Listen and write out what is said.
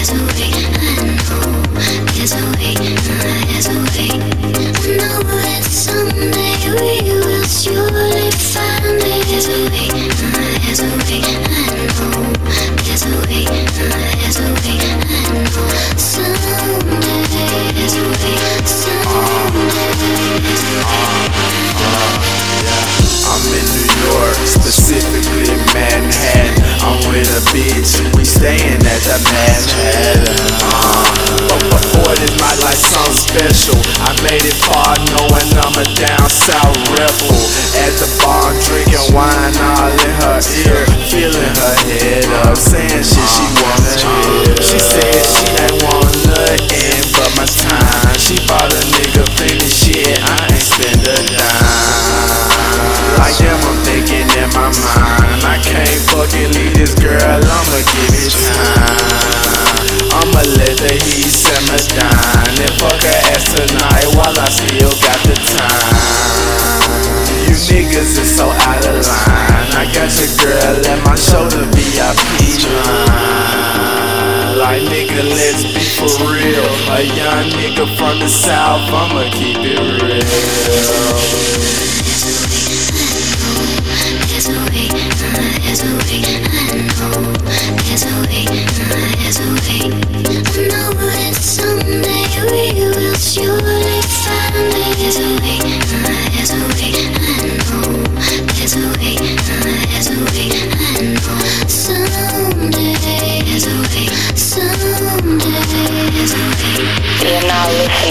I'm in New York, specifically Manhattan. I'm with a bitch, we staying at the Manhattan. But before this, my life something special. I made it far knowing I'm a down south rebel. At the bar drinking wine all in her ear, feeling her head up, saying shit she wanna hear. She said she ain't want nothing but my time. She bought a nigga plenty shit, I ain't spend a dime. Like damn, I'm thinking in my mind, I can't fucking leave this girl, I'ma give it time. I'ma let the heat simmer down and fuck her ass tonight while I still got the time. You niggas is so out of line, I got your girl at my shoulder VIP line. Like nigga, let's be for real. A young nigga from the south, I'ma keep it real. You're now listening